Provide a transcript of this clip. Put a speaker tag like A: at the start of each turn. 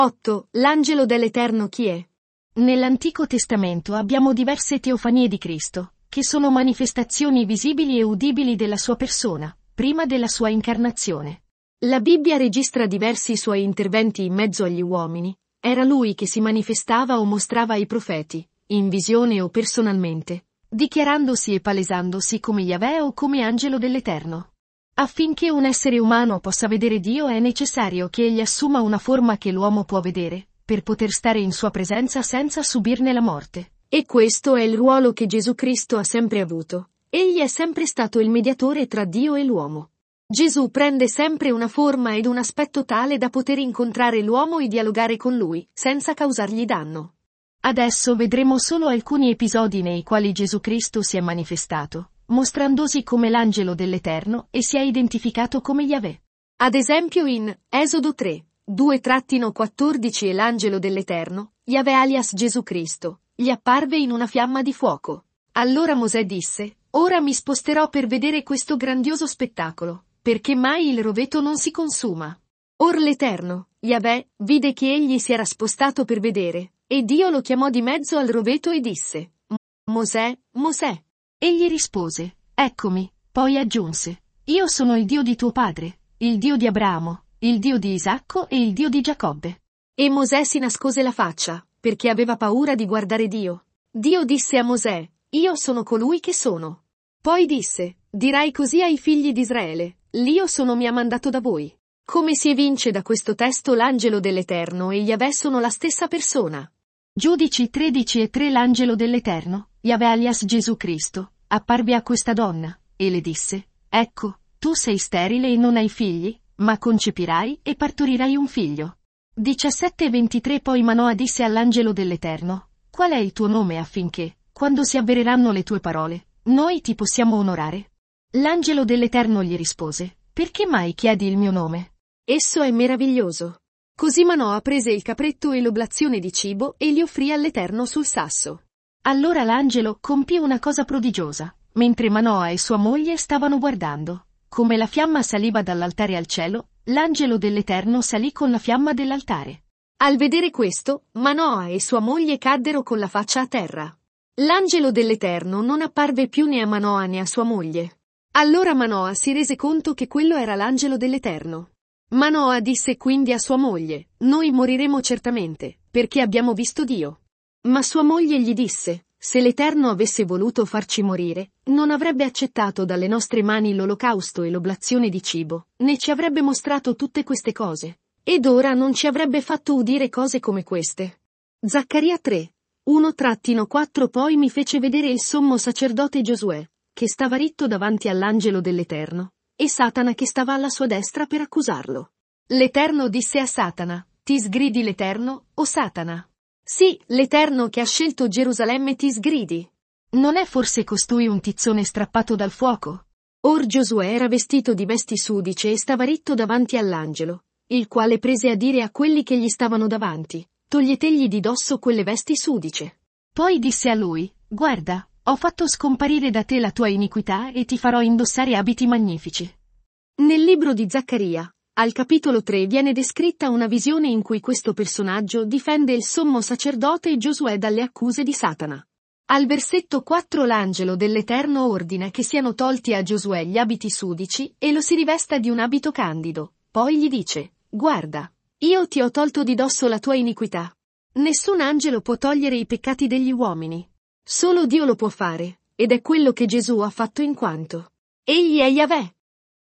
A: 8. L'angelo dell'Eterno chi è?
B: Nell'Antico Testamento abbiamo diverse teofanie di Cristo, che sono manifestazioni visibili e udibili della sua persona, prima della sua incarnazione.
A: La Bibbia registra diversi suoi interventi in mezzo agli uomini. Era lui che si manifestava o mostrava ai profeti, in visione o personalmente,
B: dichiarandosi e palesandosi come Yahweh o come angelo dell'Eterno. Affinché un essere umano possa vedere Dio è necessario che egli assuma una forma che l'uomo può vedere, per poter stare in sua presenza senza subirne la morte.
A: E questo è il ruolo che Gesù Cristo ha sempre avuto. Egli è sempre stato il mediatore tra Dio e l'uomo. Gesù prende sempre una forma ed un aspetto tale da poter incontrare l'uomo e dialogare con lui, senza causargli danno.
B: Adesso vedremo solo alcuni episodi nei quali Gesù Cristo si è manifestato, mostrandosi come l'angelo dell'Eterno e si è identificato come Yahweh.
A: Ad esempio in Esodo 3, 2-14 e l'angelo dell'Eterno, Yahweh alias Gesù Cristo, gli apparve in una fiamma di fuoco. Allora Mosè disse, ora mi sposterò per vedere questo grandioso spettacolo, perché mai il roveto non si consuma. Or l'Eterno, Yahweh, vide che egli si era spostato per vedere, e Dio lo chiamò di mezzo al roveto e disse, Mosè, Mosè.
B: Egli rispose, eccomi, poi aggiunse, io sono il Dio di tuo padre, il Dio di Abramo, il Dio di Isacco e il Dio di Giacobbe.
A: E Mosè si nascose la faccia, perché aveva paura di guardare Dio. Dio disse a Mosè, io sono colui che sono. Poi disse, dirai così ai figli di Israele, l'Io sono mi ha mandato da voi. Come si evince da questo testo l'angelo dell'Eterno e Yahweh sono la stessa persona.
B: Giudici 13:3 L'angelo dell'Eterno, Yahweh alias Gesù Cristo, apparve a questa donna, e le disse, ecco, tu sei sterile e non hai figli, ma concepirai e partorirai un figlio. 17:23 Poi Manoah disse all'angelo dell'Eterno, qual è il tuo nome affinché, quando si avvereranno le tue parole, noi ti possiamo onorare? L'angelo dell'Eterno gli rispose, perché mai chiedi il mio nome?
A: Esso è meraviglioso. Così Manoah prese il capretto e l'oblazione di cibo e li offrì all'Eterno sul sasso.
B: Allora l'angelo compì una cosa prodigiosa, mentre Manoah e sua moglie stavano guardando. Come la fiamma saliva dall'altare al cielo, l'angelo dell'Eterno salì con la fiamma dell'altare.
A: Al vedere questo, Manoah e sua moglie caddero con la faccia a terra. L'angelo dell'Eterno non apparve più né a Manoah né a sua moglie. Allora Manoah si rese conto che quello era l'angelo dell'Eterno. Manoah disse quindi a sua moglie, noi moriremo certamente, perché abbiamo visto Dio. Ma sua moglie gli disse, se l'Eterno avesse voluto farci morire, non avrebbe accettato dalle nostre mani l'olocausto e l'oblazione di cibo, né ci avrebbe mostrato tutte queste cose. Ed ora non ci avrebbe fatto udire cose come queste. Zaccaria 3, 1-4 Poi mi fece vedere il sommo sacerdote Giosuè, che stava ritto davanti all'angelo dell'Eterno, e Satana che stava alla sua destra per accusarlo. L'Eterno disse a Satana, ti sgridi l'Eterno, o Satana? Sì, l'Eterno che ha scelto Gerusalemme ti sgridi.
B: Non è forse costui un tizzone strappato dal fuoco?
A: Or Giosuè era vestito di vesti sudice e stava ritto davanti all'angelo, il quale prese a dire a quelli che gli stavano davanti, toglietegli di dosso quelle vesti sudice.
B: Poi disse a lui, guarda, ho fatto scomparire da te la tua iniquità e ti farò indossare abiti magnifici.
A: Nel libro di Zaccaria, al capitolo 3 viene descritta una visione in cui questo personaggio difende il sommo sacerdote Giosuè dalle accuse di Satana. Al versetto 4 l'angelo dell'Eterno ordina che siano tolti a Giosuè gli abiti sudici e lo si rivesta di un abito candido, poi gli dice, guarda, io ti ho tolto di dosso la tua iniquità. Nessun angelo può togliere i peccati degli uomini. Solo Dio lo può fare, ed è quello che Gesù ha fatto in quanto egli è Yahweh.